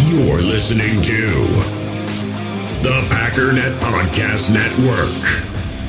You're listening to the Packernet Podcast Network.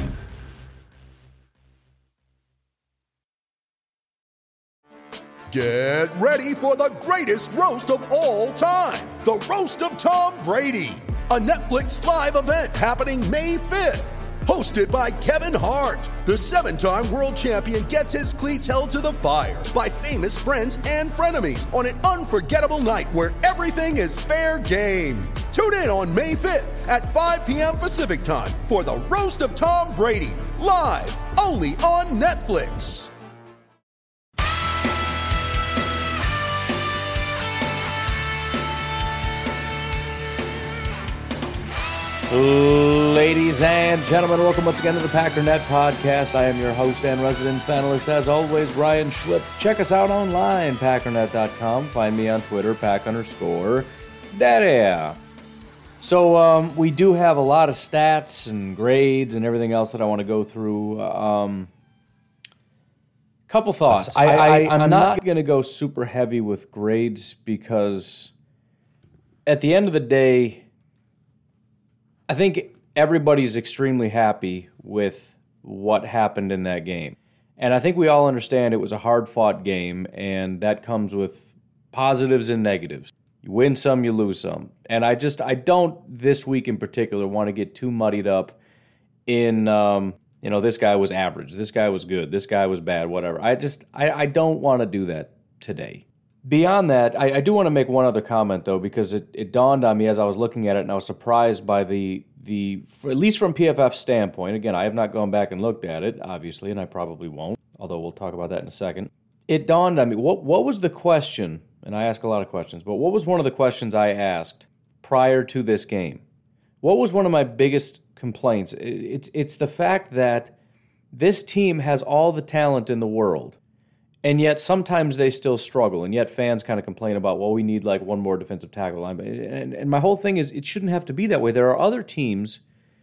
Get ready for the greatest roast of all time, the Roast of Tom Brady, a Netflix live event happening May 5th. Hosted by Kevin Hart, the 7-time world champion gets his cleats held to the fire by famous friends and frenemies on an unforgettable night where everything is fair game. Tune in on May 5th at 5 p.m. Pacific time for the Roast of Tom Brady, live only on Netflix. Ladies and gentlemen, welcome once again to the Packernet Podcast. I am your host and resident panelist, as always, Ryan Schlip. Check us out online, packernet.com. Find me on Twitter, pack_daddy. So we do have a lot of stats and grades and everything else that I want to go through. Couple thoughts. I'm not going to go super heavy with grades because at the end of the day, I think everybody's extremely happy with what happened in that game. And I think we all understand it was a hard-fought game, and that comes with positives and negatives. You win some, you lose some. And I don't, this week in particular, want to get too muddied up in, this guy was average, this guy was good, this guy was bad, whatever. I don't want to do that today. Beyond that, I do want to make one other comment, though, because it dawned on me as I was looking at it, and I was surprised by the at least from PFF's standpoint. Again, I have not gone back and looked at it, obviously, and I probably won't, although we'll talk about that in a second. It dawned on me, what was the question, and I ask a lot of questions, but what was one of the questions I asked prior to this game? What was one of my biggest complaints? It's the fact that this team has all the talent in the world, and yet sometimes they still struggle, and yet fans kind of complain about, well, we need like one more defensive tackle line. And my whole thing is it shouldn't have to be that way. There are other teams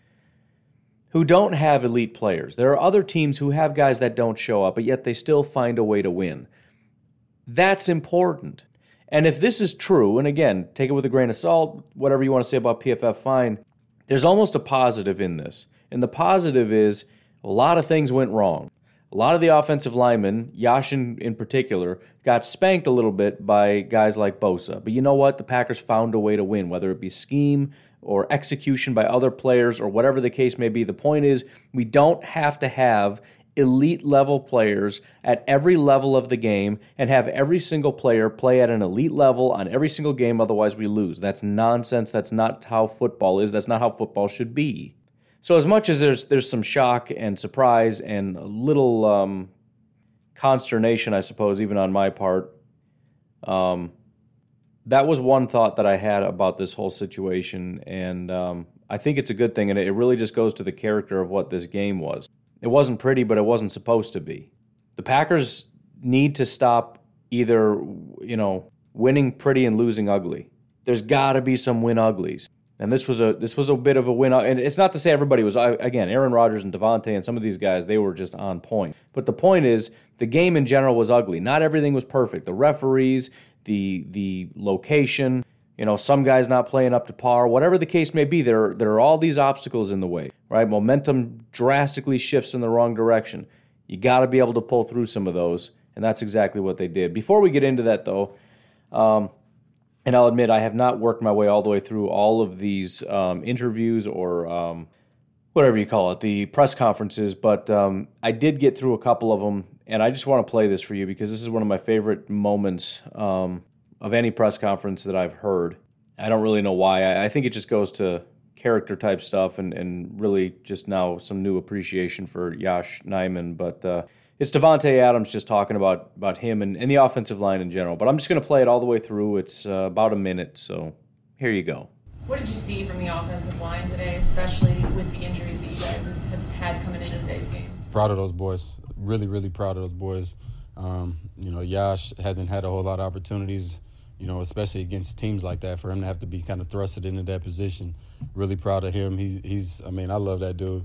who don't have elite players. There are other teams who have guys that don't show up, but yet they still find a way to win. That's important. And if this is true, and again, take it with a grain of salt, whatever you want to say about PFF, fine, there's almost a positive in this. And the positive is a lot of things went wrong. A lot of the offensive linemen, Yashin in particular, got spanked a little bit by guys like Bosa. But you know what? The Packers found a way to win, whether it be scheme or execution by other players or whatever the case may be. The point is, we don't have to have elite-level players at every level of the game and have every single player play at an elite level on every single game, otherwise we lose. That's nonsense. That's not how football is. That's not how football should be. So as much as there's some shock and surprise and a little consternation, I suppose, even on my part, that was one thought that I had about this whole situation, and I think it's a good thing, and it really just goes to the character of what this game was. It wasn't pretty, but it wasn't supposed to be. The Packers need to stop either, winning pretty and losing ugly. There's got to be some win uglies. And this was a bit of a win. And it's not to say everybody was, again, Aaron Rodgers and Devontae and some of these guys, they were just on point. But the point is, the game in general was ugly. Not everything was perfect. The referees, the location, some guys not playing up to par, whatever the case may be, there are all these obstacles in the way, right? Momentum drastically shifts in the wrong direction. You got to be able to pull through some of those, and that's exactly what they did. Before we get into that, though, and I'll admit I have not worked my way all the way through all of these interviews or whatever you call it, the press conferences, but I did get through a couple of them, and I just want to play this for you because this is one of my favorite moments of any press conference that I've heard. I don't really know why. I think it just goes to character-type stuff and really just now some new appreciation for Yosh Nijman, but it's Davante Adams just talking about him and the offensive line in general. But I'm just going to play it all the way through. It's about a minute, so here you go. What did you see from the offensive line today, especially with the injuries that you guys have had coming into today's game? Proud of those boys. Really, really proud of those boys. Yosh hasn't had a whole lot of opportunities, especially against teams like that, for him to have to be kind of thrusted into that position. Really proud of him. I love that dude.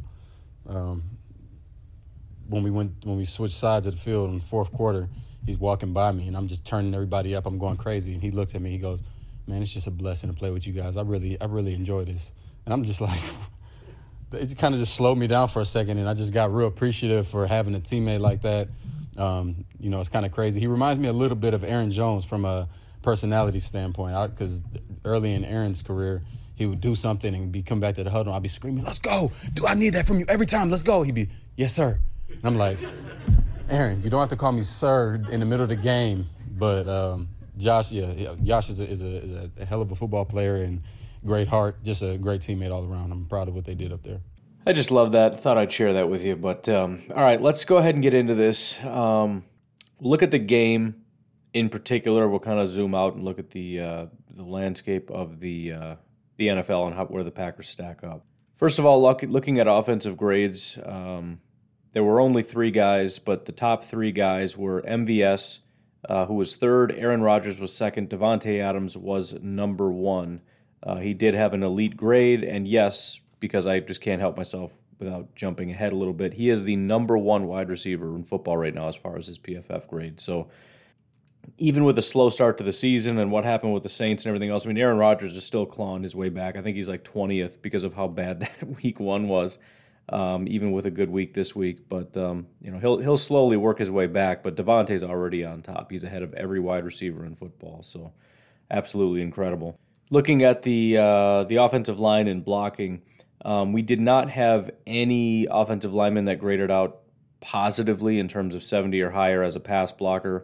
When we switched sides of the field in the fourth quarter, he's walking by me, and I'm just turning everybody up. I'm going crazy. And he looks at me. He goes, man, it's just a blessing to play with you guys. I really enjoy this. And I'm just like, it kind of just slowed me down for a second, and I just got real appreciative for having a teammate like that. It's kind of crazy. He reminds me a little bit of Aaron Jones from a personality standpoint, because early in Aaron's career, he would do something and come back to the huddle. I'd be screaming, "Let's go! I need that from you every time. Let's go!" He'd be, "Yes, sir." And I'm like, "Aaron, you don't have to call me sir in the middle of the game." But Josh is a hell of a football player and great heart, just a great teammate all around. I'm proud of what they did up there. I just love that. Thought I'd share that with you. But all right, let's go ahead and get into this. Look at the game in particular. We'll kind of zoom out and look at the landscape of the NFL and where the Packers stack up. First of all, looking at offensive grades, there were only 3 guys, but the top 3 guys were MVS, who was 3rd, Aaron Rodgers was 2nd, Davante Adams was number 1. He did have an elite grade, and yes, because I just can't help myself without jumping ahead a little bit, he is the number 1 wide receiver in football right now as far as his PFF grade. So even with a slow start to the season and what happened with the Saints and everything else, I mean, Aaron Rodgers is still clawing his way back. I think he's like 20th because of how bad that week 1 was, even with a good week this week. But he'll slowly work his way back. But Davante's already on top. He's ahead of every wide receiver in football. So absolutely incredible. Looking at the offensive line and blocking, we did not have any offensive linemen that graded out positively in terms of 70 or higher as a pass blocker.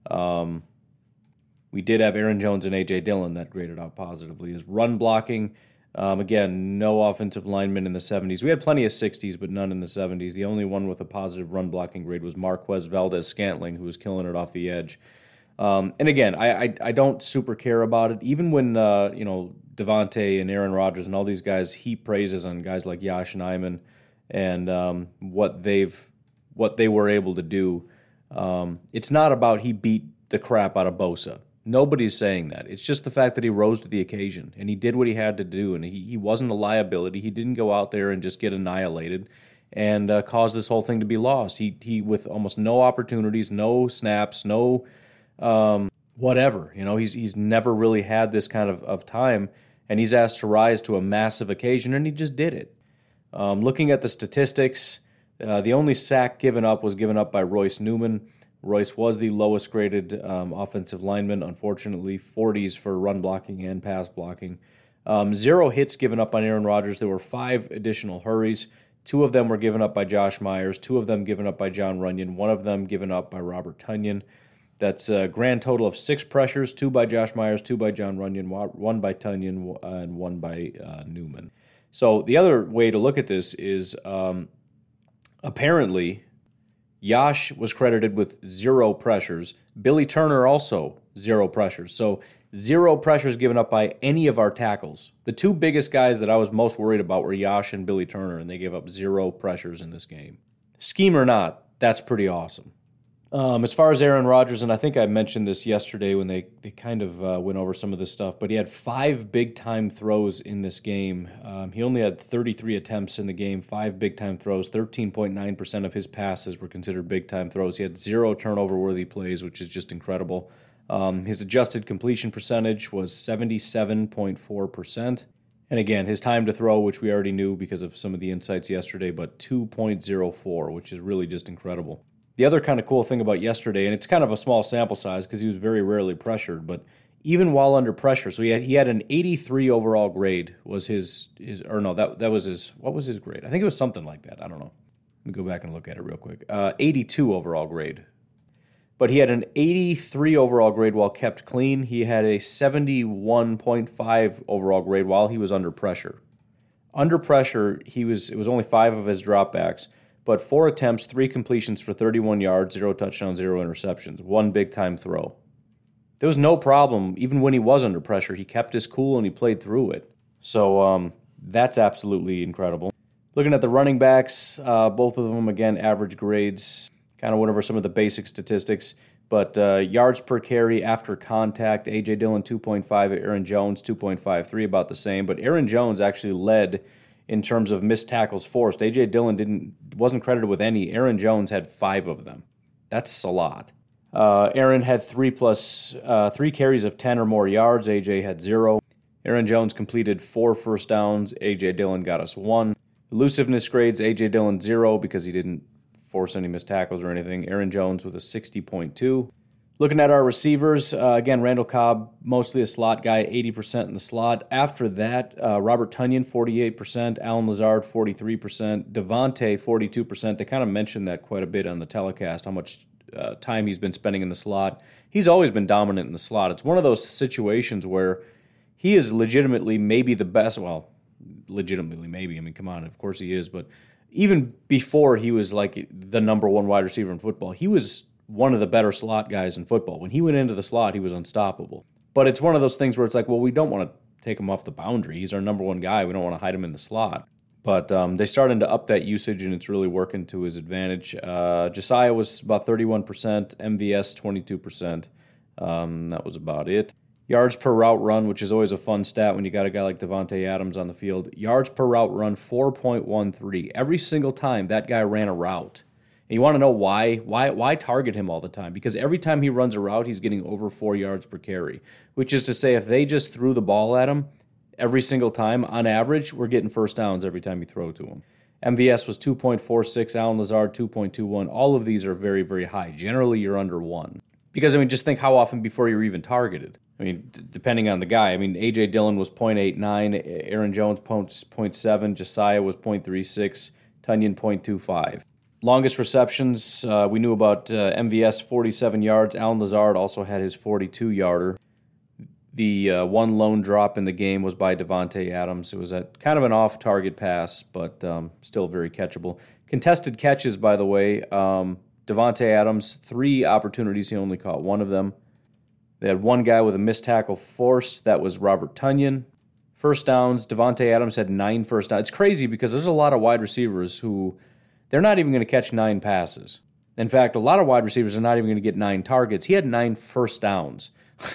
We did have Aaron Jones and A.J. Dillon that graded out positively. His run blocking, again, no offensive linemen in the 70s. We had plenty of 60s, but none in the 70s. The only one with a positive run blocking grade was Marquez Valdez-Scantling, who was killing it off the edge. And again, I don't super care about it. Even when Davante and Aaron Rodgers and all these guys heap praises on guys like Yosh Nijman and what they were able to do. It's not about he beat the crap out of Bosa. Nobody's saying that. It's just the fact that he rose to the occasion and he did what he had to do, and he wasn't a liability. He didn't go out there and just get annihilated and cause this whole thing to be lost. He with almost no opportunities, no snaps, no whatever. He's never really had this kind of time, and he's asked to rise to a massive occasion, and he just did it. Looking at the statistics, the only sack given up was given up by Royce Newman. Royce was the lowest graded offensive lineman, unfortunately, 40s for run blocking and pass blocking. 0 hits given up on Aaron Rodgers. There were 5 additional hurries. 2 of them were given up by Josh Myers, 2 of them given up by John Runyon, 1 of them given up by Robert Tonyan. That's a grand total of 6 pressures, 2 by Josh Myers, 2 by John Runyon, 1 by Tonyan, and 1 by Newman. So the other way to look at this is apparently Yosh was credited with 0 pressures. Billy Turner also 0 pressures. So 0 pressures given up by any of our tackles. The 2 biggest guys that I was most worried about were Yosh and Billy Turner, and they gave up 0 pressures in this game. Scheme or not, that's pretty awesome. As far as Aaron Rodgers, and I think I mentioned this yesterday when they kind of went over some of this stuff, but he had 5 big-time throws in this game. He only had 33 attempts in the game, 5 big-time throws. 13.9% of his passes were considered big-time throws. He had 0 turnover-worthy plays, which is just incredible. His adjusted completion percentage was 77.4%. And again, his time to throw, which we already knew because of some of the insights yesterday, but 2.04, which is really just incredible. The other kind of cool thing about yesterday, and it's kind of a small sample size because he was very rarely pressured, but even while under pressure, so he had an 83 overall grade was his or no, that was his, what was his grade? I think it was something like that. I don't know. Let me go back and look at it real quick. 82 overall grade. But he had an 83 overall grade while kept clean. He had a 71.5 overall grade while he was under pressure. Under pressure, it was only 5 of his dropbacks. But 4 attempts, 3 completions for 31 yards, 0 touchdowns, 0 interceptions, 1 big-time throw. There was no problem. Even when he was under pressure, he kept his cool and he played through it. So that's absolutely incredible. Looking at the running backs, both of them, again, average grades. Kind of went over some of the basic statistics. But yards per carry after contact, A.J. Dillon 2.5, Aaron Jones 2.53, about the same. But Aaron Jones actually led in terms of missed tackles forced. A.J. Dillon wasn't credited with any. Aaron Jones had 5 of them. That's a lot. Aaron had 3 carries of 10 or more yards. AJ had 0. Aaron Jones completed 4 first downs. A.J. Dillon got us 1. Elusiveness grades, A.J. Dillon 0 because he didn't force any missed tackles or anything. Aaron Jones with a 60.2. Looking at our receivers, again, Randall Cobb, mostly a slot guy, 80% in the slot. After that, Robert Tonyan, 48%, Allen Lazard, 43%, Devontae, 42%. They kind of mentioned that quite a bit on the telecast, how much time he's been spending in the slot. He's always been dominant in the slot. It's one of those situations where he is legitimately maybe the best, well, legitimately maybe, I mean, come on, of course he is, but even before he was like the number one wide receiver in football, he was one of the better slot guys in football. When he went into the slot, he was unstoppable. But it's one of those things where it's like, well, we don't want to take him off the boundary. He's our number one guy. We don't want to hide him in the slot. But they started to up that usage, and it's really working to his advantage. Josiah was about 31%, MVS 22%. That was about it. Yards per route run, which is always a fun stat when you got a guy like Davante Adams on the field. Yards per route run, 4.13. Every single time that guy ran a route. And you want to know why? Why target him all the time? Because every time he runs a route, he's getting over 4 yards per carry. Which is to say, if they just threw the ball at him every single time, on average, we're getting first downs every time you throw to him. MVS was 2.46, Allen Lazard 2.21. All of these are very, very high. Generally, you're under 1. Because, I mean, just think how often before you're even targeted. I mean, depending on the guy. I mean, A.J. Dillon was 0.89, Aaron Jones 0.7, Josiah was 0.36, Tonyan 0.25. Longest receptions, we knew about MVS, 47 yards. Allen Lazard also had his 42-yarder. The one lone drop in the game was by Davante Adams. It was kind of an off-target pass, but still very catchable. Contested catches, by the way, Davante Adams, 3 opportunities. He only caught 1 of them. They had 1 guy with a missed tackle forced. That was Robert Tonyan. First downs, Davante Adams had 9 first downs. It's crazy because there's a lot of wide receivers who they're not even going to catch 9 passes. In fact, a lot of wide receivers are not even going to get 9 targets. He had 9 first downs.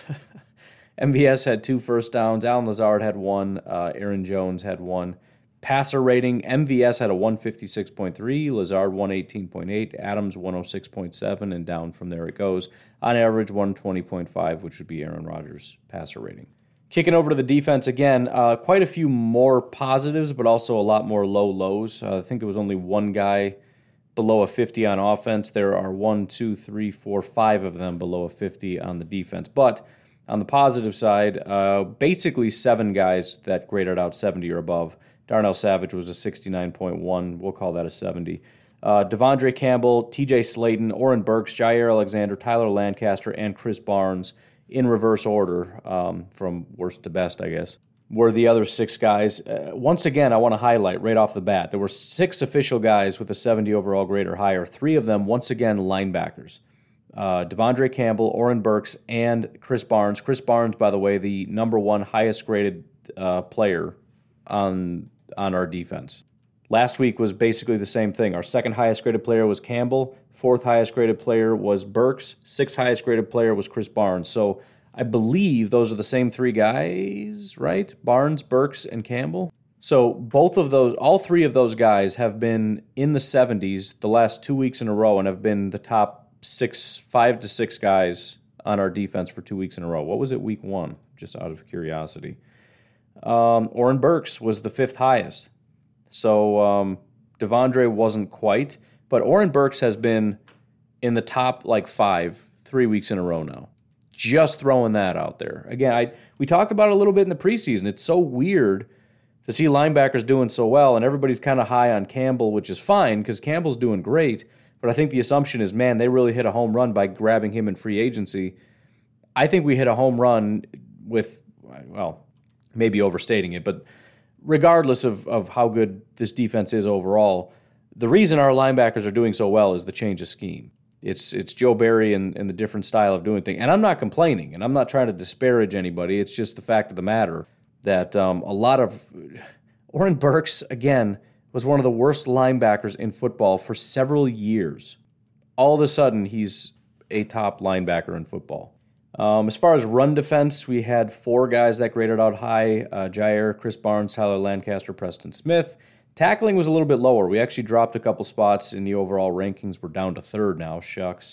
MVS had 2 first downs. Allen Lazard had 1. Aaron Jones had 1. Passer rating, MVS had a 156.3, Lazard 118.8, Adams 106.7, and down from there it goes. On average, 120.5, which would be Aaron Rodgers' passer rating. Kicking over to the defense again, quite a few more positives, but also a lot more low lows. I think there was only 1 guy below a 50 on offense. There are 5 of them below a 50 on the defense. But on the positive side, basically 7 guys that graded out 70 or above. Darnell Savage was a 69.1. We'll call that a 70. Devondre Campbell, TJ Slaton, Oren Burks, Jair Alexander, Tyler Lancaster, and Chris Barnes, in reverse order, from worst to best, I guess, were the other 6 guys. Once again, I want to highlight right off the bat, there were 6 official guys with a 70 overall grade or higher. 3 of them, once again, linebackers. Devondre Campbell, Oren Burks, and Chris Barnes. Chris Barnes, by the way, the number 1 highest graded player on our defense. Last week was basically the same thing. Our 2nd highest graded player was Campbell. 4th highest graded player was Burks. 6th highest graded player was Chris Barnes. So I believe those are the same 3 guys, right? Barnes, Burks, and Campbell. So all 3 of those guys have been in the 70s the last 2 weeks in a row and have been the top 5 to 6 guys on our defense for 2 weeks in a row. What was it, week 1? Just out of curiosity. Oren Burks was the 5th highest. So Devondre wasn't quite, but Oren Burks has been in the top 5 3 weeks in a row now. Just throwing that out there. Again, we talked about it a little bit in the preseason. It's so weird to see linebackers doing so well, and everybody's kind of high on Campbell, which is fine because Campbell's doing great, but I think the assumption is, man, they really hit a home run by grabbing him in free agency. I think we hit a home run with, well, maybe overstating it, but regardless of how good this defense is overall, the reason our linebackers are doing so well is the change of scheme. It's Joe Barry and the different style of doing things. And I'm not complaining, and I'm not trying to disparage anybody. It's just the fact of the matter that a lot of Oren Burks, again, was one of the worst linebackers in football for several years. All of a sudden, he's a top linebacker in football. As far as run defense, we had 4 guys that graded out high: Jair, Chris Barnes, Tyler Lancaster, Preston Smith. Tackling was a little bit lower. We actually dropped a couple spots in the overall rankings. We're down to 3rd now, shucks.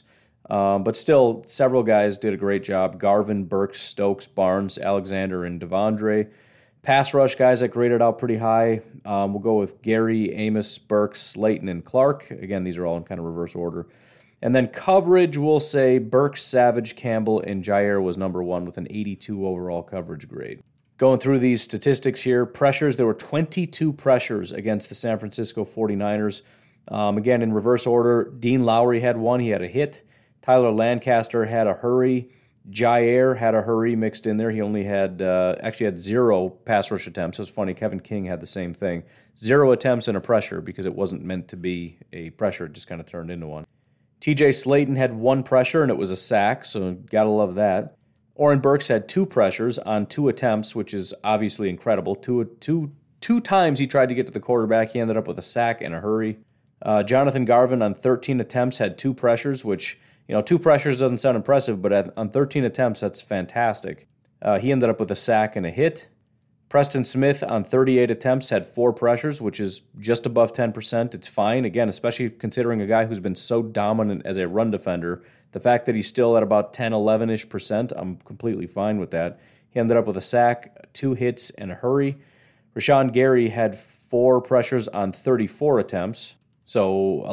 But still, several guys did a great job. Garvin, Burks, Stokes, Barnes, Alexander, and Devondre. Pass rush guys that graded out pretty high. We'll go with Gary, Amos, Burks, Slayton, and Clark. Again, these are all in kind of reverse order. And then coverage, we'll say Burks, Savage, Campbell, and Jair was number 1 with an 82 overall coverage grade. Going through these statistics here, pressures, there were 22 pressures against the San Francisco 49ers. Again, in reverse order, Dean Lowry had 1. He had a hit. Tyler Lancaster had a hurry. Jair had a hurry mixed in there. He only had, actually had 0 pass rush attempts. It was funny, Kevin King had the same thing. 0 attempts and a pressure because it wasn't meant to be a pressure. It just kind of turned into one. TJ Slayton had 1 pressure, and it was a sack, so gotta love that. Oren Burks had 2 pressures on 2 attempts, which is obviously incredible. Two times he tried to get to the quarterback. He ended up with a sack and a hurry. Jonathan Garvin on 13 attempts had 2 pressures, which, 2 pressures doesn't sound impressive, but on 13 attempts, that's fantastic. He ended up with a sack and a hit. Preston Smith on 38 attempts had 4 pressures, which is just above 10%. It's fine, again, especially considering a guy who's been so dominant as a run defender. The fact that he's still at about 10, 11-ish%, I'm completely fine with that. He ended up with a sack, 2 hits, and a hurry. Rashawn Gary had 4 pressures on 34 attempts, so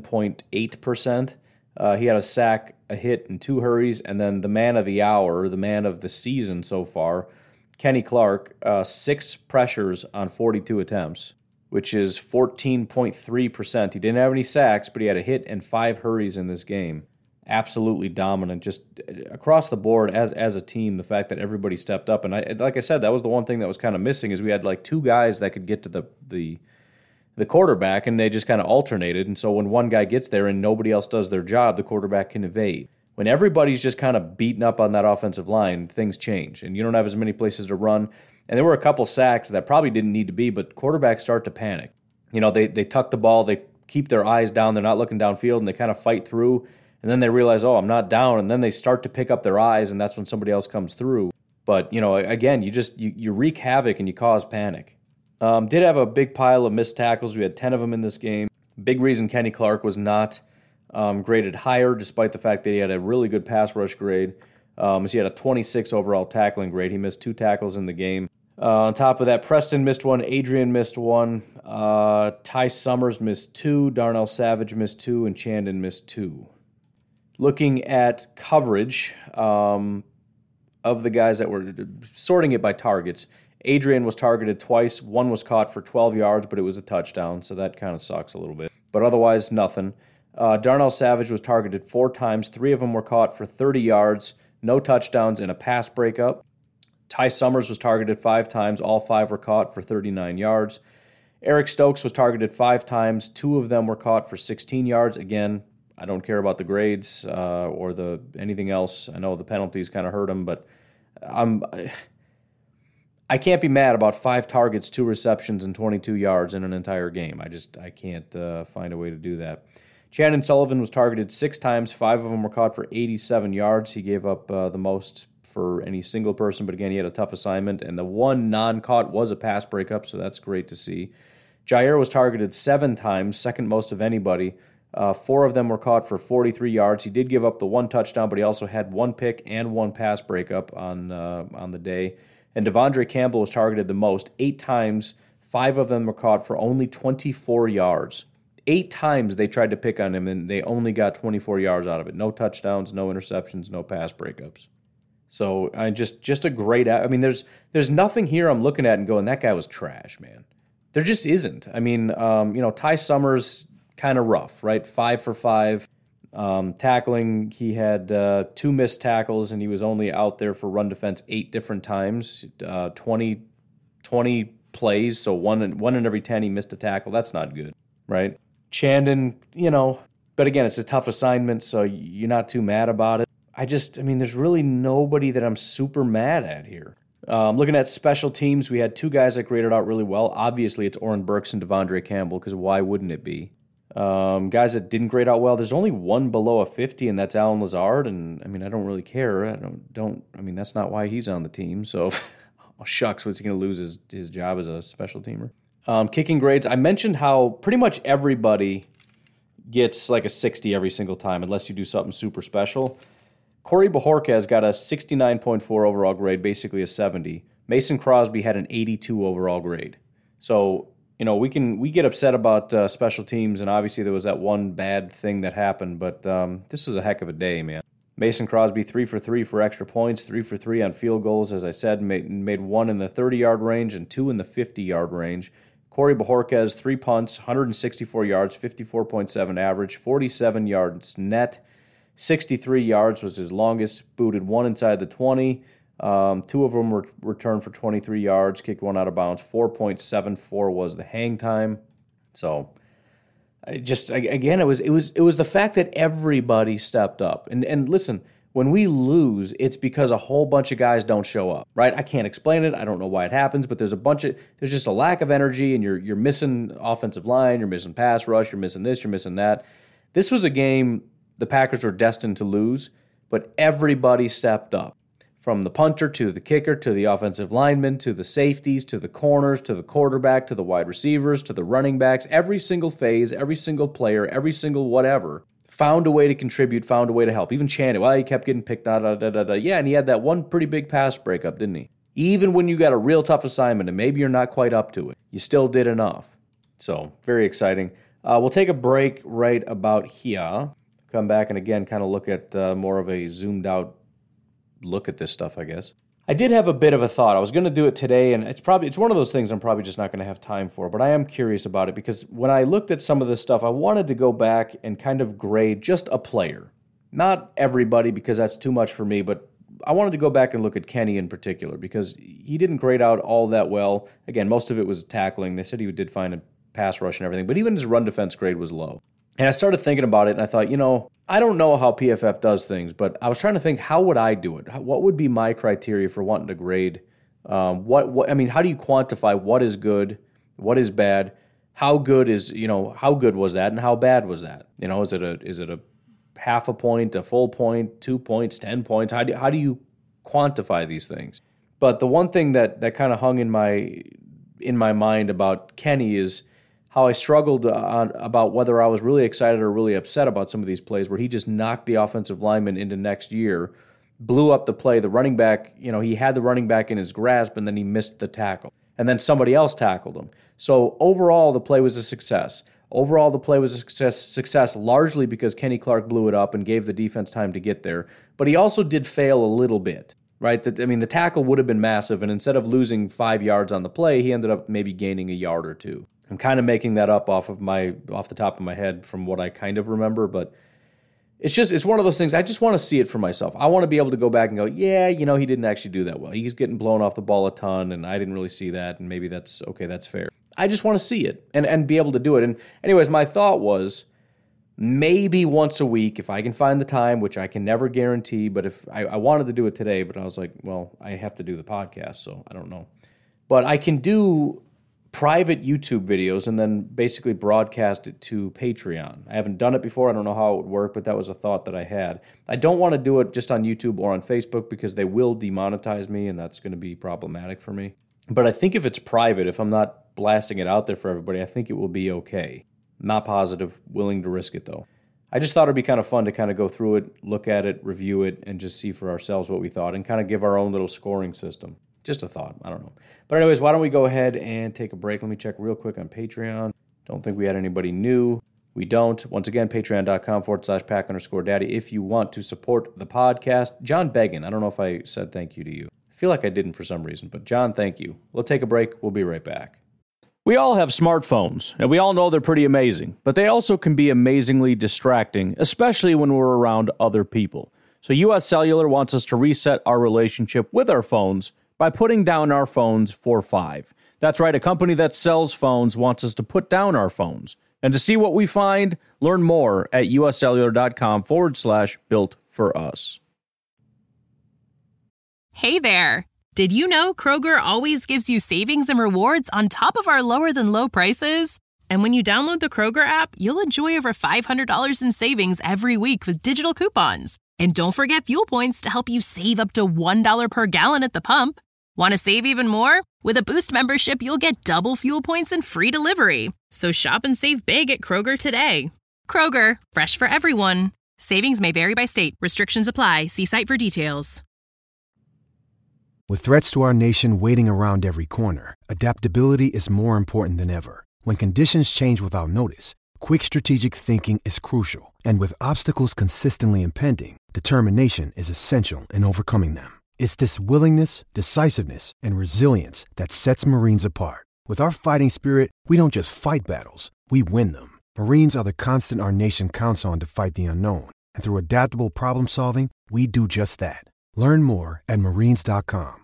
11.8%. He had a sack, a hit, and 2 hurries. And then the man of the hour, the man of the season so far, Kenny Clark, 6 pressures on 42 attempts, which is 14.3%. He didn't have any sacks, but he had a hit and 5 hurries in this game. Absolutely dominant, just across the board as a team, the fact that everybody stepped up. And like I said, that was the one thing that was kind of missing is we had like 2 guys that could get to the quarterback, and they just kind of alternated. And so when one guy gets there and nobody else does their job, the quarterback can evade. When everybody's just kind of beaten up on that offensive line, things change, and you don't have as many places to run. And there were a couple sacks that probably didn't need to be, but quarterbacks start to panic. They tuck the ball, they keep their eyes down, they're not looking downfield, and they kind of fight through, and then they realize, oh, I'm not down, and then they start to pick up their eyes, and that's when somebody else comes through. But, again, you wreak havoc and you cause panic. Did have a big pile of missed tackles. We had 10 of them in this game. Big reason Kenny Clark was not graded higher, despite the fact that he had a really good pass rush grade. He had a 26 overall tackling grade. He missed 2 tackles in the game. On top of that, Preston missed 1, Adrian missed 1, Ty Summers missed 2, Darnell Savage missed 2, and Chandon missed 2. Looking at coverage of the guys that were sorting it by targets, Adrian was targeted twice. 1 was caught for 12 yards, but it was a touchdown, so that kind of sucks a little bit. But otherwise, nothing. Darnell Savage was targeted 4 times. 3 of them were caught for 30 yards, no touchdowns, and a pass breakup. Ty Summers was targeted 5 times. All 5 were caught for 39 yards. Eric Stokes was targeted 5 times. 2 of them were caught for 16 yards. Again, I don't care about the grades or anything else. I know the penalties kind of hurt him, but I can't be mad about 5 targets, 2 receptions, and 22 yards in an entire game. I can't find a way to do that. Chandon Sullivan was targeted 6 times. 5 of them were caught for 87 yards. He gave up the most for any single person, but again, he had a tough assignment, and the 1 non-caught was a pass breakup, so that's great to see. Jair was targeted 7 times, second most of anybody. 4 of them were caught for 43 yards. He did give up the 1 touchdown, but he also had 1 pick and 1 pass breakup on the day. And Devondre Campbell was targeted the most, 8 times. 5 of them were caught for only 24 yards. 8 times they tried to pick on him, and they only got 24 yards out of it. No touchdowns, no interceptions, no pass breakups. So just a great. I mean, there's nothing here I'm looking at and going, that guy was trash, man. There just isn't. I mean, Ty Summers kind of rough, right? 5 for 5. Tackling, he had 2 missed tackles, and he was only out there for run defense 8 different times, 20 plays, so one in every 10 he missed a tackle. That's not good, right? Chandon, but again, it's a tough assignment, so you're not too mad about it. There's really nobody that I'm super mad at here. Looking at special teams, we had 2 guys that graded out really well. Obviously, it's Oren Burks and Devondre Campbell, because why wouldn't it be? Guys that didn't grade out well, there's only 1 below a 50, and that's Alan Lazard, and I don't really care. That's not why he's on the team, so oh shucks, what's he going to lose his job as a special teamer? Kicking grades, I mentioned how pretty much everybody gets like a 60 every single time unless you do something super special. Corey Bojorquez got a 69.4 overall grade, basically a 70. Mason Crosby had an 82 overall grade. So, we get upset about special teams, and obviously there was that one bad thing that happened, but this was a heck of a day, man. Mason Crosby 3 for 3 for extra points, 3 for 3 on field goals, as I said, made 1 in the 30-yard range and 2 in the 50-yard range. Corey Bojorquez, 3 punts, 164 yards, 54.7 average, 47 yards net, 63 yards was his longest, booted 1 inside the 20. 2 of them were returned for 23 yards, kicked 1 out of bounds. 4.74 was the hang time. So, it was the fact that everybody stepped up. And listen, when we lose, it's because a whole bunch of guys don't show up, right? I can't explain it. I don't know why it happens, but there's just a lack of energy, and you're missing offensive line, you're missing pass rush, you're missing this, you're missing that. This was a game the Packers were destined to lose, but everybody stepped up. From the punter to the kicker to the offensive lineman to the safeties to the corners to the quarterback to the wide receivers to the running backs, every single phase, every single player, every single whatever found a way to contribute, found a way to help. Even Channing, he kept getting picked out. Yeah, and he had that one pretty big pass breakup, didn't he? Even when you got a real tough assignment and maybe you're not quite up to it, you still did enough. So, very exciting. We'll take a break right about here. Come back and again kind of look at more of a zoomed out look at this stuff, I guess. I did have a bit of a thought. I was going to do it today, and it's one of those things I'm probably just not going to have time for, but I am curious about it because when I looked at some of this stuff, I wanted to go back and kind of grade just a player. Not everybody because that's too much for me, but I wanted to go back and look at Kenny in particular because he didn't grade out all that well. Again, most of it was tackling. They said he did fine in pass rush and everything, but even his run defense grade was low. And I started thinking about it, and I thought, I don't know how PFF does things, but I was trying to think, how would I do it? What would be my criteria for wanting to grade? How do you quantify what is good, what is bad? How good was that, and how bad was that? Is it a half a point, a full point, 2 points, 10 points? How do you quantify these things? But the one thing that kind of hung in my mind about Kenny is how I struggled about whether I was really excited or really upset about some of these plays where he just knocked the offensive lineman into next year, blew up the play. The running back, he had the running back in his grasp, and then he missed the tackle. And then somebody else tackled him. So overall, the play was a success. Overall, the play was a success largely because Kenny Clark blew it up and gave the defense time to get there. But he also did fail a little bit, right? The tackle would have been massive, and instead of losing 5 yards on the play, he ended up maybe gaining a yard or 2. I'm kind of making that up off the top of my head from what I kind of remember, but it's one of those things. I just want to see it for myself. I want to be able to go back and go, yeah, he didn't actually do that well. He's getting blown off the ball a ton, and I didn't really see that, and maybe that's okay, that's fair. I just want to see it and be able to do it. And anyways, my thought was maybe once a week, if I can find the time, which I can never guarantee, but if I wanted to do it today, but I was like, well, I have to do the podcast, so I don't know. But I can do private YouTube videos and then basically broadcast it to Patreon. I haven't done it before. I don't know how it would work, but that was a thought that I had. I don't want to do it just on YouTube or on Facebook because they will demonetize me, and that's going to be problematic for me. But I think if it's private, if I'm not blasting it out there for everybody, I think it will be okay. Not positive, willing to risk it though. I just thought it'd be kind of fun to kind of go through it, look at it, review it, and just see for ourselves what we thought and kind of give our own little scoring system. Just a thought. I don't know. But anyways, why don't we go ahead and take a break? Let me check real quick on Patreon. Don't think we had anybody new. We don't. Once again, patreon.com/pack_daddy if you want to support the podcast. John Beggin, I don't know if I said thank you to you. I feel like I didn't for some reason, but John, thank you. We'll take a break. We'll be right back. We all have smartphones, and we all know they're pretty amazing, but they also can be amazingly distracting, especially when we're around other people. So US Cellular wants us to reset our relationship with our phones by putting down our phones for $5. That's right, a company that sells phones wants us to put down our phones. And to see what we find, learn more at uscellular.com/built-for-us. Hey there! Did you know Kroger always gives you savings and rewards on top of our lower-than-low prices? And when you download the Kroger app, you'll enjoy over $500 in savings every week with digital coupons. And don't forget fuel points to help you save up to $1 per gallon at the pump. Want to save even more? With a Boost membership, you'll get double fuel points and free delivery. So shop and save big at Kroger today. Kroger, fresh for everyone. Savings may vary by state. Restrictions apply. See site for details. With threats to our nation waiting around every corner, adaptability is more important than ever. When conditions change without notice, quick strategic thinking is crucial. And with obstacles consistently impending, determination is essential in overcoming them. It's this willingness, decisiveness, and resilience that sets Marines apart. With our fighting spirit, we don't just fight battles, we win them. Marines are the constant our nation counts on to fight the unknown. And through adaptable problem solving, we do just that. Learn more at marines.com.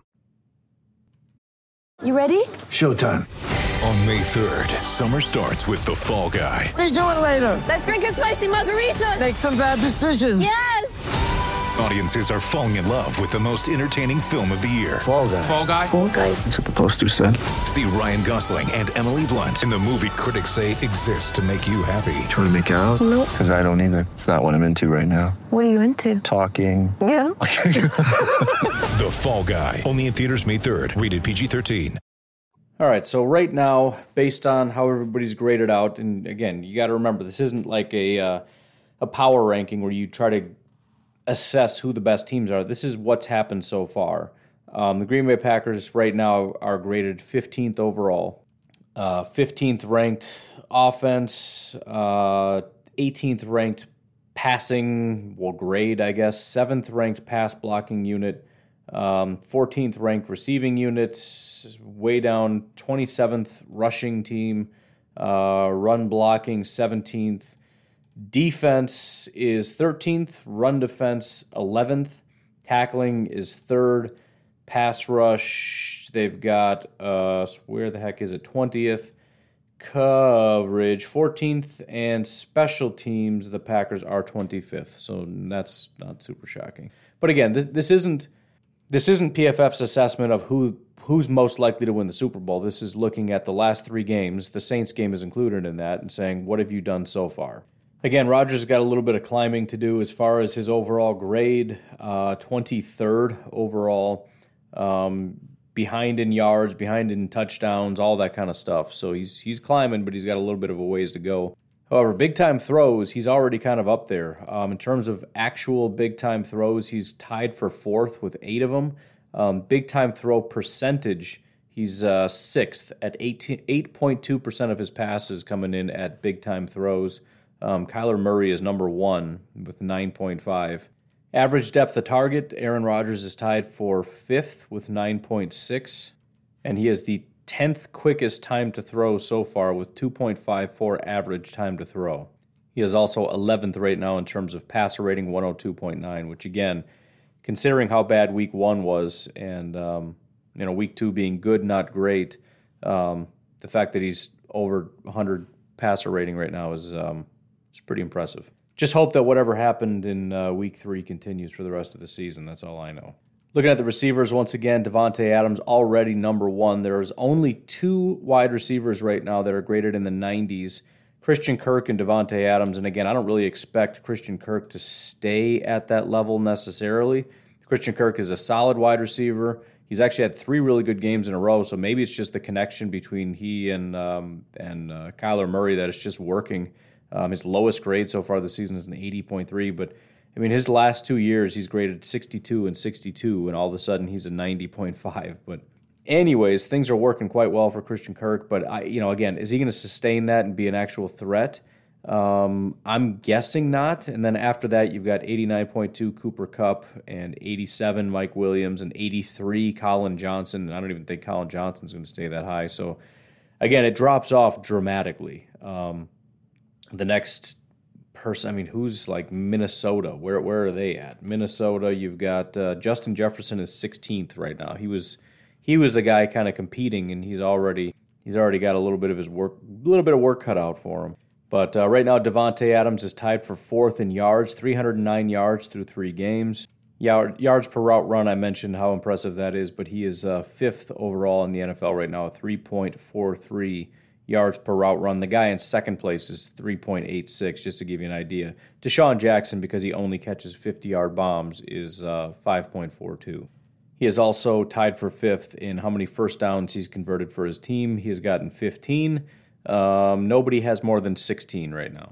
You ready? Showtime. On May 3rd, summer starts with The Fall Guy. Let's do it later. Let's drink a spicy margarita. Make some bad decisions. Yes! Audiences are falling in love with the most entertaining film of the year. Fall Guy. Fall Guy. Fall Guy. That's what the poster said. See Ryan Gosling and Emily Blunt in the movie critics say exists to make you happy. Trying to make it out? Nope. Because I don't either. It's not what I'm into right now. What are you into? Talking. Yeah. The Fall Guy. Only in theaters May 3rd. Rated PG-13. All right, so right now, based on how everybody's graded out, and again, you got to remember, this isn't like a power ranking where you try to assess who the best teams are. This is what's happened so far. The Green Bay Packers right now are graded 15th overall, 15th ranked offense, 18th ranked passing, grade, I guess, 7th ranked pass blocking unit, 14th ranked receiving unit, way down, 27th rushing team, run blocking 17th. Defense is 13th, run defense 11th, tackling is 3rd, pass rush, they've got, where the heck is it, 20th, coverage 14th, and special teams, the Packers are 25th, so that's not super shocking. But again, this isn't PFF's assessment of who's most likely to win the Super Bowl. This is looking at the last 3 games, the Saints game is included in that, and saying, what have you done so far? Again, Rodgers got a little bit of climbing to do as far as his overall grade, 23rd overall, behind in yards, behind in touchdowns, all that kind of stuff. So he's climbing, but he's got a little bit of a ways to go. However, big-time throws, he's already kind of up there. In terms of actual big-time throws, he's tied for 4th with 8 of them. Big-time throw percentage, he's 6th at 8.2% of his passes coming in at big-time throws. Kyler Murray is number 1 with 9.5. Average depth of target, Aaron Rodgers is tied for 5th with 9.6. And he has the 10th quickest time to throw so far with 2.54 average time to throw. He is also 11th right now in terms of passer rating, 102.9, which again, considering how bad week 1 was and week 2 being good, not great, the fact that he's over 100 passer rating right now is pretty impressive. Just hope that whatever happened in week 3 continues for the rest of the season. That's all I know. Looking at the receivers, once again, Davante Adams already number 1. There's only 2 wide receivers right now that are graded in the 90s, Christian Kirk and Davante Adams. And again, I don't really expect Christian Kirk to stay at that level necessarily. Christian Kirk is a solid wide receiver. He's actually had 3 really good games in a row, so maybe it's just the connection between he and Kyler Murray that is just working. His lowest grade so far this season is an 80.3, but I mean, his last 2 years, he's graded 62 and 62, and all of a sudden he's a 90.5. But anyways, things are working quite well for Christian Kirk. But, again, is he going to sustain that and be an actual threat? I'm guessing not. And then after that, you've got 89.2 Cooper Kupp and 87 Mike Williams and 83 Colin Johnson. And I don't even think Colin Johnson's going to stay that high. So, again, it drops off dramatically. The next person, who's like Minnesota? Where are they at? Minnesota, you've got Justin Jefferson is 16th right now. He was the guy kind of competing, and he's already got a little bit of work cut out for him. But right now, Davante Adams is tied for 4th in yards, 309 yards through 3 games. Yards per route run, I mentioned how impressive that is, but he is 5th overall in the NFL right now, 3.43 yards per route run. The guy in second place is 3.86, just to give you an idea. Deshaun Jackson, because he only catches 50-yard bombs, is 5.42. He is also tied for 5th in how many first downs he's converted for his team. He has gotten 15. Nobody has more than 16 right now.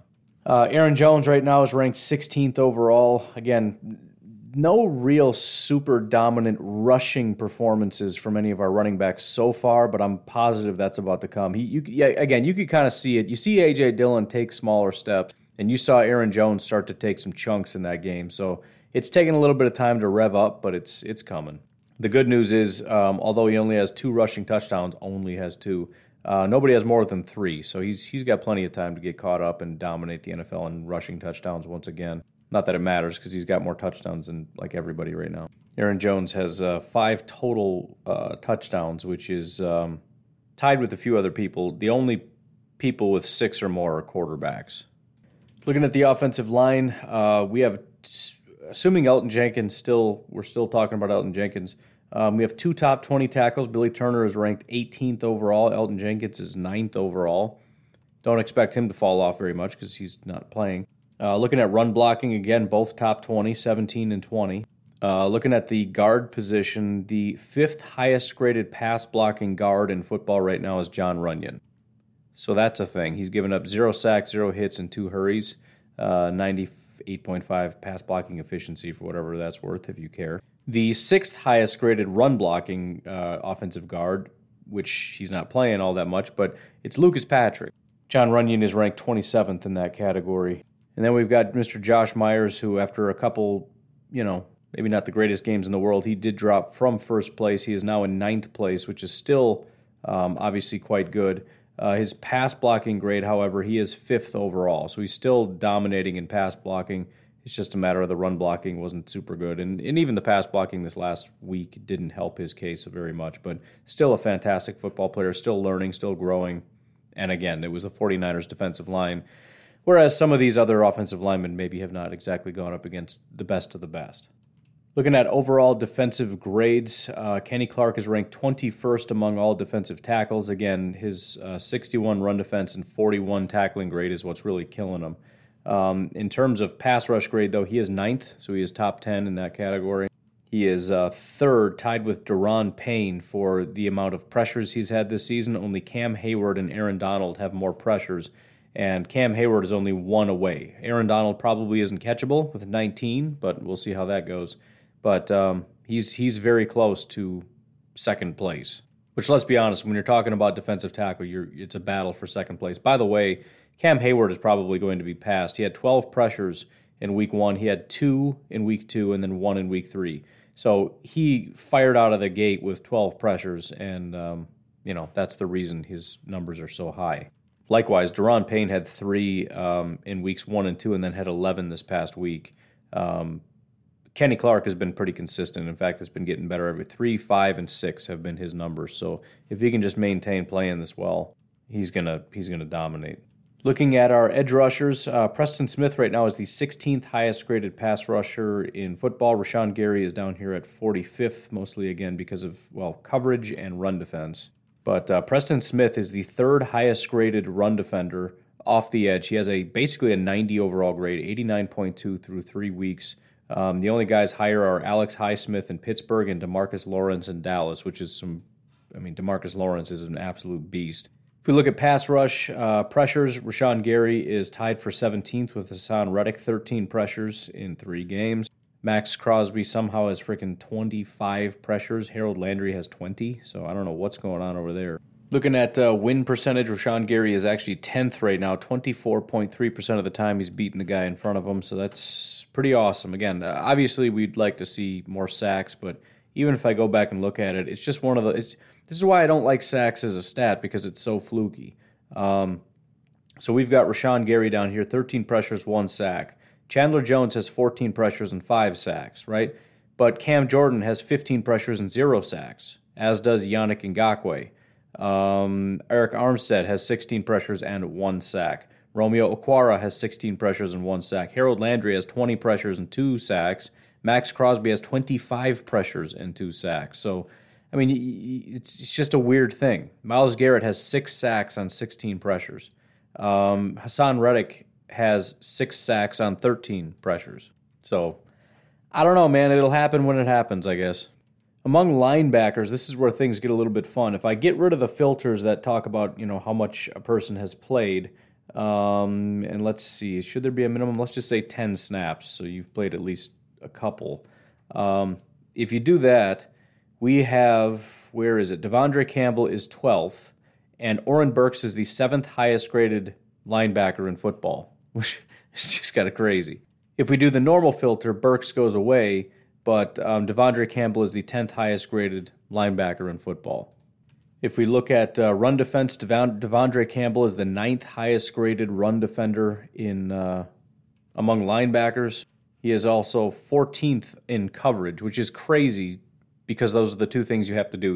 Aaron Jones right now is ranked 16th overall. Again, no real super dominant rushing performances from any of our running backs so far, but I'm positive that's about to come. You could kind of see it. You see A.J. Dillon take smaller steps, and you saw Aaron Jones start to take some chunks in that game. So it's taking a little bit of time to rev up, but it's coming. The good news is, although he only has 2 rushing touchdowns, nobody has more than 3. So he's got plenty of time to get caught up and dominate the NFL in rushing touchdowns once again. Not that it matters because he's got more touchdowns than like everybody right now. Aaron Jones has 5 total touchdowns, which is tied with a few other people. The only people with 6 or more are quarterbacks. Looking at the offensive line, we have, assuming Elgton Jenkins we're still talking about Elgton Jenkins. We have 2 top 20 tackles. Billy Turner is ranked 18th overall. Elgton Jenkins is 9th overall. Don't expect him to fall off very much because he's not playing. Looking at run blocking, again, both top 20, 17 and 20. Looking at the guard position, the 5th highest graded pass blocking guard in football right now is Jon Runyan. So that's a thing. He's given up 0 sacks, 0 hits, and 2 hurries. 98.5 pass blocking efficiency for whatever that's worth, if you care. The 6th highest graded run blocking offensive guard, which he's not playing all that much, but it's Lucas Patrick. Jon Runyan is ranked 27th in that category. And then we've got Mr. Josh Myers, who after a couple, maybe not the greatest games in the world, he did drop from first place. He is now in 9th place, which is still obviously quite good. His pass blocking grade, however, he is 5th overall. So he's still dominating in pass blocking. It's just a matter of the run blocking wasn't super good. And even the pass blocking this last week didn't help his case very much. But still a fantastic football player, still learning, still growing. And again, it was the 49ers defensive line. Whereas some of these other offensive linemen maybe have not exactly gone up against the best of the best. Looking at overall defensive grades, Kenny Clark is ranked 21st among all defensive tackles. Again, his 61 run defense and 41 tackling grade is what's really killing him. In terms of pass rush grade, though, he is 9th, so he is top 10 in that category. He is 3rd, tied with Daron Payne for the amount of pressures he's had this season. Only Cam Hayward and Aaron Donald have more pressures, and Cam Hayward is only 1 away. Aaron Donald probably isn't catchable with 19, but we'll see how that goes. But he's very close to 2nd place, which, let's be honest, when you're talking about defensive tackle, it's a battle for 2nd place. By the way, Cam Hayward is probably going to be passed. He had 12 pressures in week 1. He had 2 in week 2 and then 1 in week 3. So he fired out of the gate with 12 pressures, and that's the reason his numbers are so high. Likewise, Daron Payne had 3 in weeks 1 and 2 and then had 11 this past week. Kenny Clark has been pretty consistent. In fact, it's been getting better every 3, 5, and 6 have been his numbers. So if he can just maintain playing this well, he's gonna dominate. Looking at our edge rushers, Preston Smith right now is the 16th highest graded pass rusher in football. Rashawn Gary is down here at 45th, mostly again because of, coverage and run defense. But Preston Smith is the 3rd highest graded run defender off the edge. He has basically a 90 overall grade, 89.2 through 3 weeks. The only guys higher are Alex Highsmith in Pittsburgh and DeMarcus Lawrence in Dallas, which is DeMarcus Lawrence is an absolute beast. If we look at pass rush pressures, Rashawn Gary is tied for 17th with Hassan Reddick, 13 pressures in 3 games. Max Crosby somehow has freaking 25 pressures. Harold Landry has 20, so I don't know what's going on over there. Looking at win percentage, Rashawn Gary is actually 10th right now. 24.3% of the time he's beating the guy in front of him, so that's pretty awesome. Again, obviously we'd like to see more sacks, but even if I go back and look at it, it's just one of the... This is why I don't like sacks as a stat, because it's so fluky. So we've got Rashawn Gary down here, 13 pressures, 1 sack. Chandler Jones has 14 pressures and 5 sacks, right? But Cam Jordan has 15 pressures and 0 sacks, as does Yannick Ngakoue. Eric Armstead has 16 pressures and 1 sack. Romeo Okwara has 16 pressures and 1 sack. Harold Landry has 20 pressures and 2 sacks. Max Crosby has 25 pressures and 2 sacks. So, it's just a weird thing. Myles Garrett has 6 sacks on 16 pressures. Hassan Reddick has 6 sacks on 13 pressures. So, I don't know, man. It'll happen when it happens, I guess. Among linebackers, this is where things get a little bit fun. If I get rid of the filters that talk about, how much a person has played, And let's see, should there be a minimum? Let's just say 10 snaps, so you've played at least a couple. If you do that, we have, where is it? Devondre Campbell is 12th, and Oren Burks is the 7th highest graded linebacker in football, which is just kind of crazy. If we do the normal filter, Burks goes away, but Devondre Campbell is the 10th highest graded linebacker in football. If we look at run defense, Devondre Campbell is the 9th highest graded run defender in among linebackers. He is also 14th in coverage, which is crazy because those are the two things you have to do.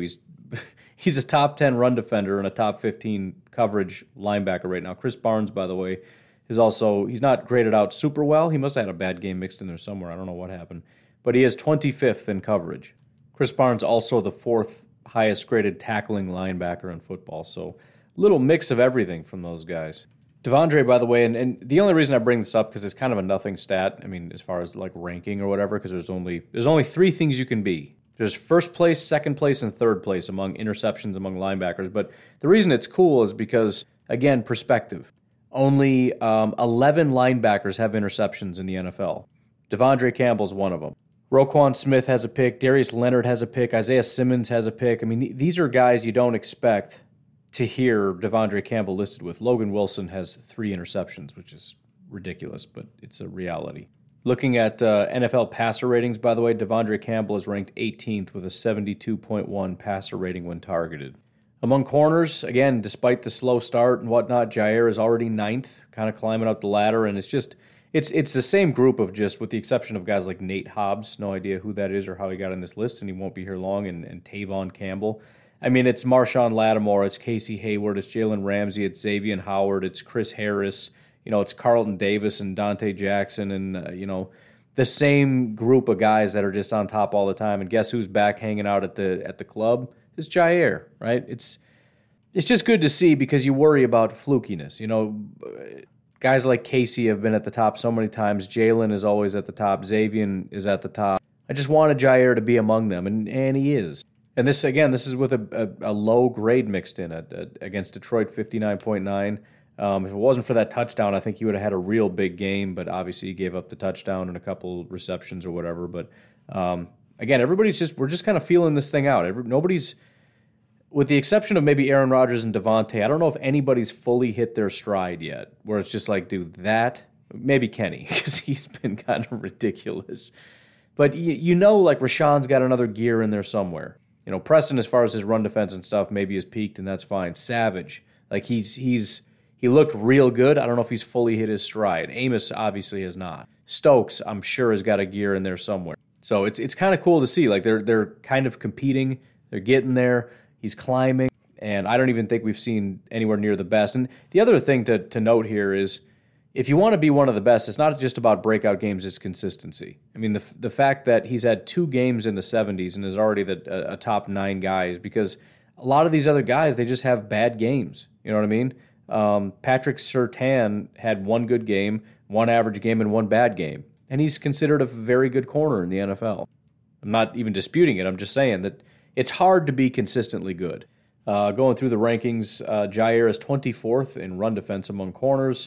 He's a top 10 run defender and a top 15 coverage linebacker right now. Chris Barnes, by the way, is also, he's not graded out super well. He must have had a bad game mixed in there somewhere. I don't know what happened. But he is 25th in coverage. Chris Barnes also the 4th highest graded tackling linebacker in football. So little mix of everything from those guys. Devondre, by the way, and the only reason I bring this up because it's kind of a nothing stat. I mean, as far as like ranking or whatever, because there's only 3 things you can be. There's first place, second place, and third place among interceptions among linebackers. But the reason it's cool is because, again, perspective. Only 11 linebackers have interceptions in the NFL. Devondre Campbell's one of them. Roquan Smith has a pick. Darius Leonard has a pick. Isaiah Simmons has a pick. I mean, these are guys you don't expect to hear Devondre Campbell listed with. Logan Wilson has 3 interceptions, which is ridiculous, but it's a reality. Looking at NFL passer ratings, by the way, Devondre Campbell is ranked 18th with a 72.1 passer rating when targeted. Among corners, again, despite the slow start and whatnot, Jaire is already 9th, kind of climbing up the ladder, and it's the same group of just, with the exception of guys like Nate Hobbs, no idea who that is or how he got on this list, and he won't be here long, and Tavon Campbell. I mean, it's Marshawn Lattimore, it's Casey Hayward, it's Jalen Ramsey, it's Xavier Howard, it's Chris Harris, it's Carlton Davis and Dante Jackson, and, the same group of guys that are just on top all the time. And guess who's back hanging out at the club? It's Jaire, right? It's just good to see because you worry about flukiness. Guys like Casey have been at the top so many times. Jalen is always at the top. Xavier is at the top. I just wanted Jaire to be among them, and he is. And this is with a low grade mixed in against Detroit, 59.9. If it wasn't for that touchdown, I think he would have had a real big game, but obviously he gave up the touchdown and a couple receptions or whatever. But again, we're just kind of feeling this thing out. Nobody's, with the exception of maybe Aaron Rodgers and Devontae, I don't know if anybody's fully hit their stride yet, where it's just like, dude, maybe Kenny, because he's been kind of ridiculous. But like Rashawn's got another gear in there somewhere. Preston, as far as his run defense and stuff, maybe has peaked, and that's fine. Savage, like he looked real good. I don't know if he's fully hit his stride. Amos obviously has not. Stokes, I'm sure, has got a gear in there somewhere. So it's kind of cool to see. Like they're kind of competing. They're getting there. He's climbing, and I don't even think we've seen anywhere near the best. And the other thing to note here is, if you want to be one of the best, it's not just about breakout games, it's consistency. I mean, the fact that he's had 2 games in the 70s and is already a top 9 guy is because a lot of these other guys, they just have bad games. You know what I mean? Patrick Surtain had 1 good game, 1 average game, and 1 bad game. And he's considered a very good corner in the NFL. I'm not even disputing it. I'm just saying that it's hard to be consistently good. Going through the rankings, Jaire is 24th in run defense among corners.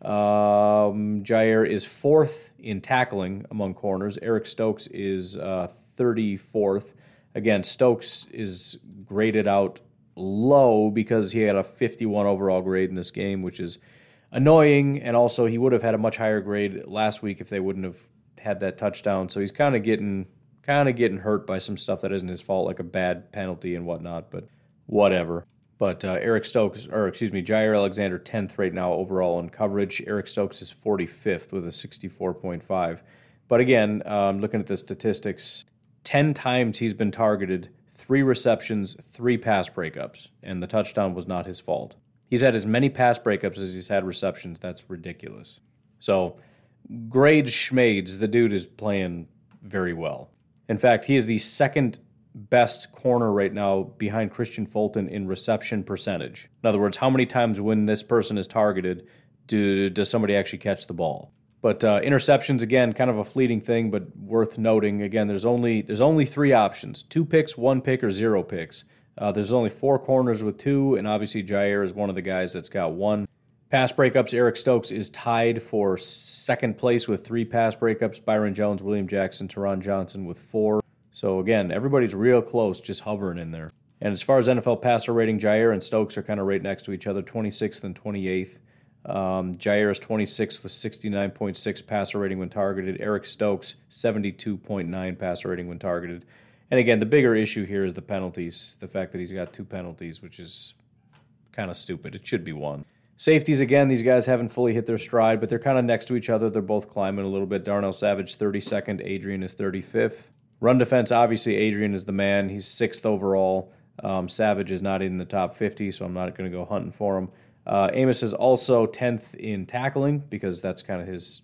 Jaire is 4th in tackling among corners. Eric Stokes is 34th. Again, Stokes is graded out low because he had a 51 overall grade in this game, which is annoying, and also he would have had a much higher grade last week if they wouldn't have had that touchdown. So he's kind of getting hurt by some stuff that isn't his fault, like a bad penalty and whatnot, but whatever. But Jaire Alexander 10th right now overall in coverage. Eric Stokes is 45th with a 64.5. But again, looking at the statistics, 10 times he's been targeted, 3 receptions, 3 pass breakups, and the touchdown was not his fault. He's had as many pass breakups as he's had receptions. That's ridiculous. So, grades schmades, the dude is playing very well. In fact, he is the second best corner right now behind Christian Fulton in reception percentage. In other words, how many times when this person is targeted does somebody actually catch the ball? But interceptions, again, kind of a fleeting thing, but worth noting. Again, there's only 3 options: 2 picks, 1 pick, or 0 picks. There's only 4 corners with 2, and obviously Jaire is one of the guys that's got 1. Pass breakups, Eric Stokes is tied for second place with 3 pass breakups. Byron Jones, William Jackson, Teron Johnson with 4. So again, everybody's real close, just hovering in there. And as far as NFL passer rating, Jair and Stokes are kind of right next to each other, 26th and 28th. Jair is 26th with 69.6 passer rating when targeted. Eric Stokes, 72.9 passer rating when targeted. And again, the bigger issue here is the penalties, the fact that he's got 2 penalties, which is kind of stupid. It should be 1. Safeties, again, these guys haven't fully hit their stride, but they're kind of next to each other. They're both climbing a little bit. Darnell Savage, 32nd. Adrian is 35th. Run defense, obviously, Adrian is the man. He's 6th overall. Savage is not in the top 50, so I'm not going to go hunting for him. Amos is also 10th in tackling because that's kind of his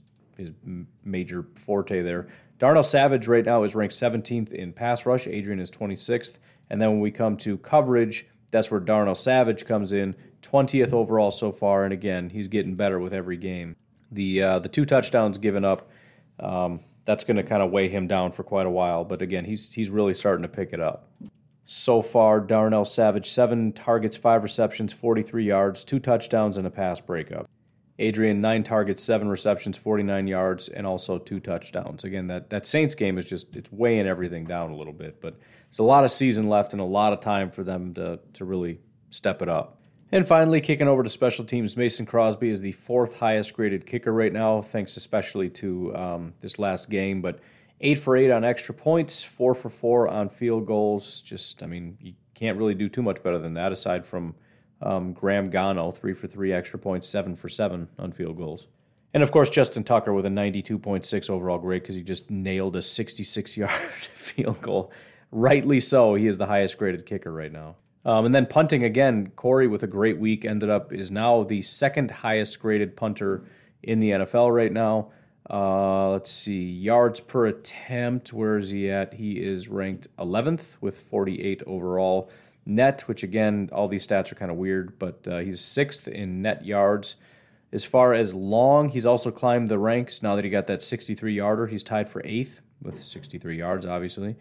major forte there. Darnell Savage right now is ranked 17th in pass rush. Adrian is 26th. And then when we come to coverage, that's where Darnell Savage comes in, 20th overall so far. And again, he's getting better with every game. The 2 touchdowns given up, that's going to kind of weigh him down for quite a while. But again, he's really starting to pick it up. So far, Darnell Savage, 7 targets, 5 receptions, 43 yards, 2 touchdowns, and a pass breakup. Adrian, 9 targets, 7 receptions, 49 yards, and also 2 touchdowns. Again, that Saints game is just, it's weighing everything down a little bit. But there's a lot of season left and a lot of time for them to really step it up. And finally, kicking over to special teams, Mason Crosby is the 4th highest graded kicker right now, thanks especially to this last game. But 8 for 8 on extra points, 4 for 4 on field goals. You can't really do too much better than that, aside from Graham Gano, 3 for 3 extra points, 7 for 7 on field goals. And of course, Justin Tucker with a 92.6 overall grade because he just nailed a 66-yard field goal. Rightly so, he is the highest graded kicker right now. And then punting again, Corey with a great week is now the 2nd highest graded punter in the NFL right now. Let's see, yards per attempt, where is he at? He is ranked 11th with 48 overall. Net, which again, all these stats are kind of weird, but he's 6th in net yards. As far as long, he's also climbed the ranks. Now that he got that 63-yarder, he's tied for 8th with 63 yards, obviously.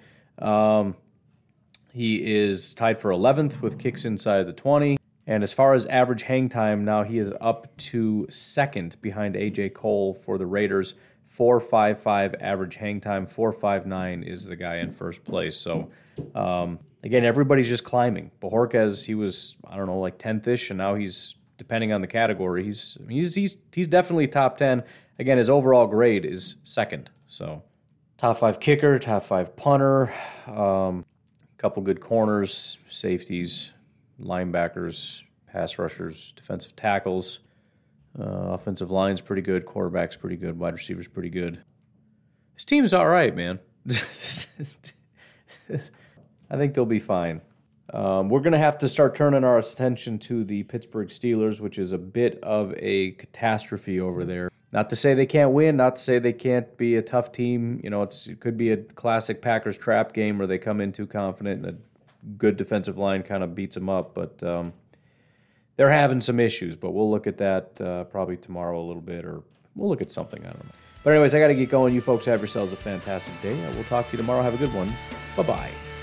He is tied for 11th with kicks inside the 20. And as far as average hang time, now he is up to 2nd behind A.J. Cole for the Raiders. 4.55 average hang time. 4.59 is the guy in first place. So, again, everybody's just climbing. Bojorquez, he was, like 10th-ish, and now he's, depending on the category, he's definitely top 10. Again, his overall grade is 2nd. So, top 5 kicker, top 5 punter, couple good corners, safeties, linebackers, pass rushers, defensive tackles, offensive line's pretty good, quarterback's pretty good, wide receiver's pretty good. This team's all right, man. I think they'll be fine. We're going to have to start turning our attention to the Pittsburgh Steelers, which is a bit of a catastrophe over there. Not to say they can't win, not to say they can't be a tough team. It could be a classic Packers trap game where they come in too confident and a good defensive line kind of beats them up. But they're having some issues, but we'll look at that probably tomorrow a little bit, or we'll look at something, I don't know. But anyways, I got to get going. You folks have yourselves a fantastic day. We'll talk to you tomorrow. Have a good one. Bye-bye.